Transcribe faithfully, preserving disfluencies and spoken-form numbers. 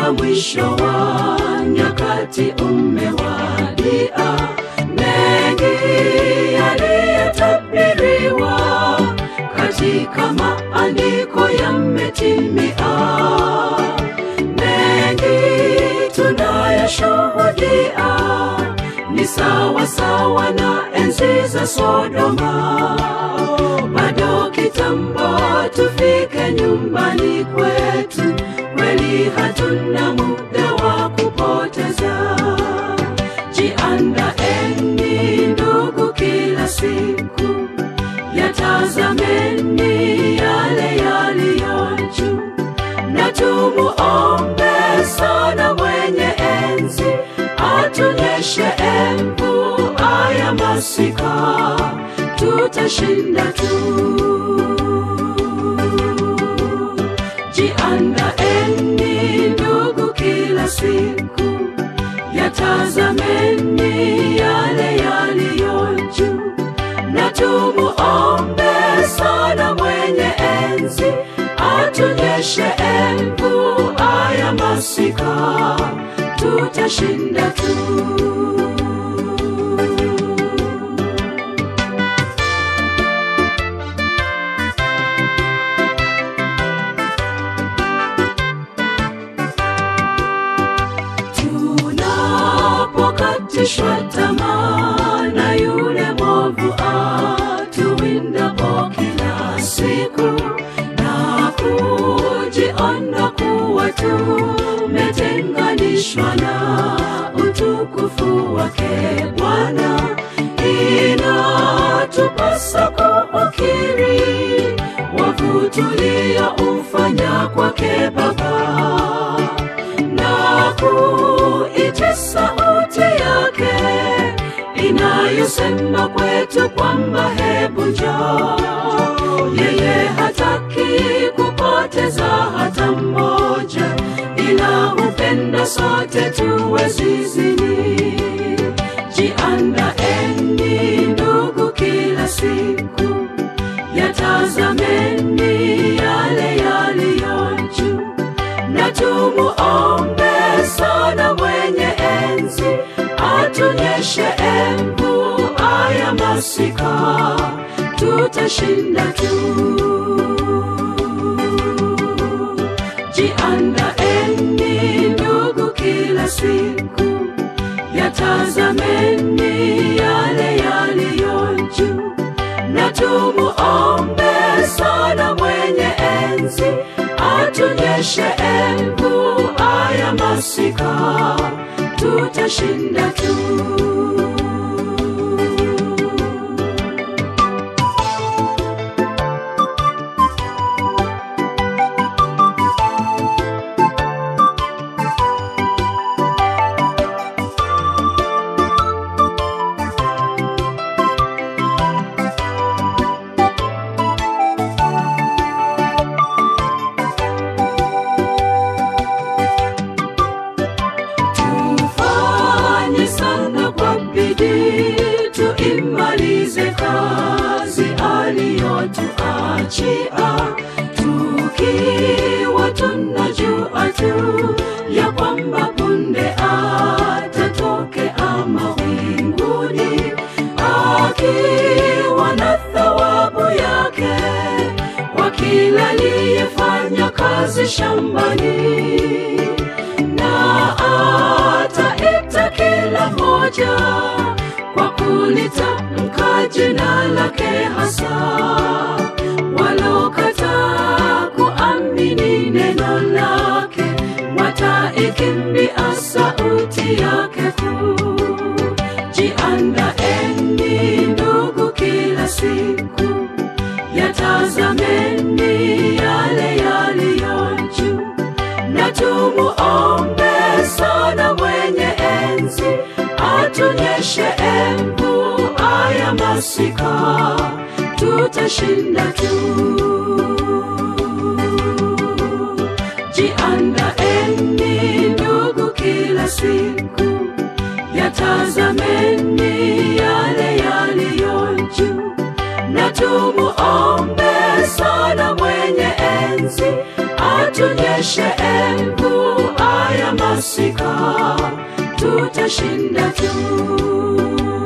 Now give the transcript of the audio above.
kwamba mwisho wa nyakati umewadia. Mengi yaliyotabiriwa katika maandiko yametimia. Mengi tunayashuhudia ni sawa sawa na enzi za Sodoma. Bado kitambo tufike nyumbani kwetu, kweli hatuna muda wa kupoteza. Jiandaeni ndugu, kila siku yatazameni yale yaliyo juu, na tumuombe sana mwenye enzi atunyeshe mvua ya masika, tutashinda tu. Jiandaeni ndugu, kila siku yatazameni yale yaliyo juu, na tumuombe sana mwenye enzi atunyeshe mvua ya masika, tutashinda tu. Tunapokatishwa tamaa na yule mwovu atuwindapo kila siku, na kujiona kuwa tumetenganishwa na utukufu wake Bwana, inatupasa kukiri wavu tulioufanya kwake Baba, na kuita sauti yake inayosema kwetu kwamba hebu njoo. Yeye hataki kupoteza hata mmoja, ila hupenda sote tuwe zizini. Jiandaeni ndugu, kila siku yatazameni yale yaliyo juu, na tumuombe sana mwenye enzi atunyeshe mvua ya masika, tutashinda tu. Jiandaeni ndugu, kila siku yatazameni yale yaliyo juu, na tumuombe sana mwenye enzi atunyeshe mvua ya masika, tutashinda tu. Tuimalize kazi aliyotuachia, tukiwa tunajua tu ya kwamba punde atatokea mawinguni, akiwa na thawabu yake kwa kila aliyefanya kazi shambani, na ataita kila moja kwa kulitamka jina lake hasa. Walokataa kuamini neno lake wataikimbia sauti yake kuu. Jiandaeni ndugu, kila siku yatazameni yale yaliyo juu, na tumuombe sana mwenye enzi atunyeshe mvua ya masika, tutashinda tu. Jiandaeni ndugu, kila siku yatazameni yale yaliyo juu, na tumuombe sana mwenye enzi atunyeshe mvua ya masika tutashinda tu.